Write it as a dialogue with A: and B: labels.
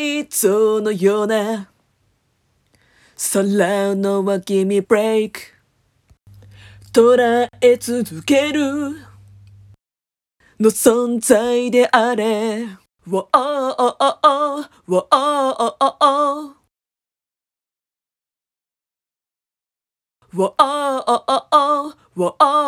A: イトのような空の脇見ブレイク捉え続けるの存在であれ Whoa, oh, oh, oh, oh. Whoa, oh, oh, oh, oh. Whoa, oh, oh, oh, oh. Whoa, oh,